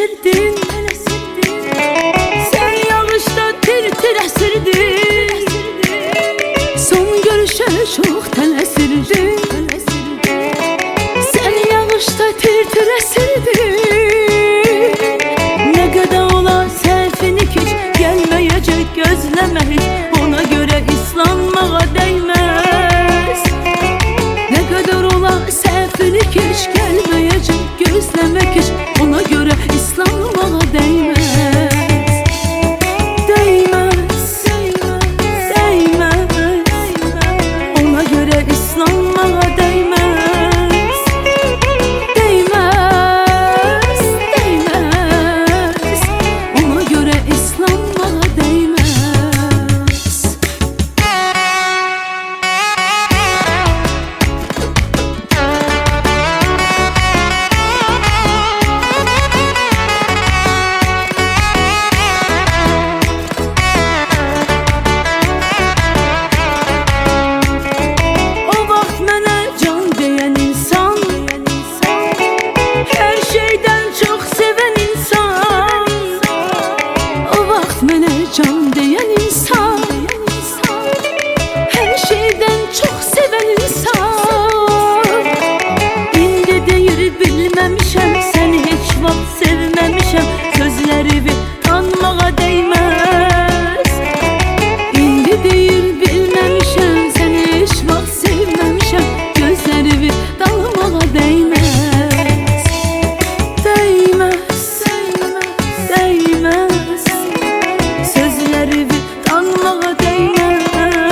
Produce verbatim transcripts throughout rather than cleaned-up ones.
esirdin. Sen yağışta tir tir esirdin. Son görüşe çok tələsirdin. Sen yağışta tir tir esirdin. Ne kadar ola səhvini keç, gelmeyecek gözleme hiç. Ona göre islanmağa değmez. Ne kadar ola səhvini keç, gelmeyecek gözlemek hiç. Ona göre islanmağa değmez. Değmez, değmez, ona göre islanmağa değmez. Değmez, değmez, ona göre islanmağa değmez. Can diyen insan, her şeyden çok seven insan. İndi deyir bilmemişem, seni hiç vaxt sevmemişem. Sözlerimi tanmağa değmez. İndi deyir bilmemişem, seni hiç vaxt sevmemişem. Gözlerimi dalmağa değmez. Değmez, değmez, sözlerimi tanmağa değmez.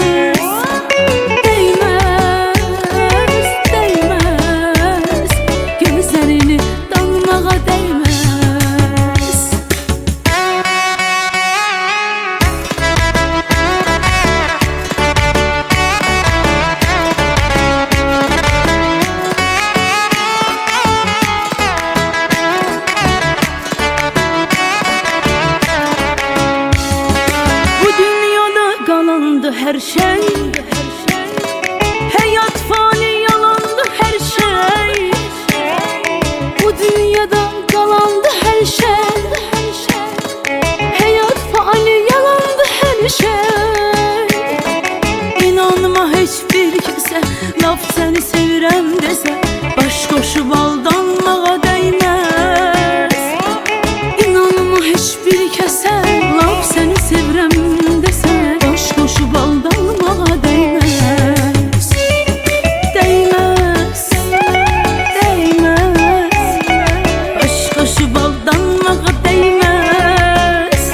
Değmez, değmez, gözlerini tanmağa değmez. Yalandı her şey, hayat fani yalandı her şey. Bu dünyada kalandı her şey, hayat fani yalandı her şey. İnanma hiçbir kese, laf seni sevirem dese, baş koşup aldanmağa değmez. İnanma hiçbir kese, laf seni sevirem dese, koşup aldanmağa değmez. Değmez, değmez, baş koşup aldanmağa değmez.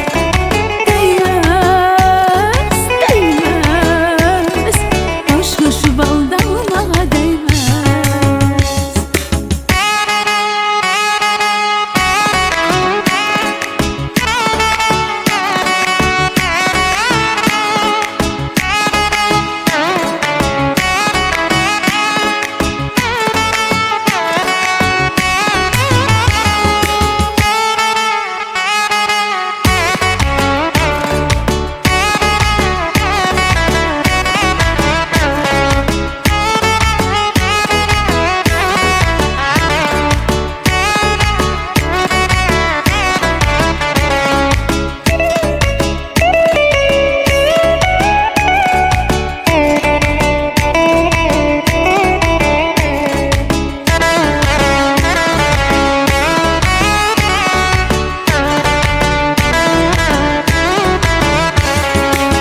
Değmez, değmez, baş koşup aldanmağa değmez.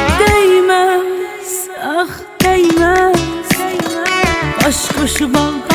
Değmez, ah değmez, baş koşup al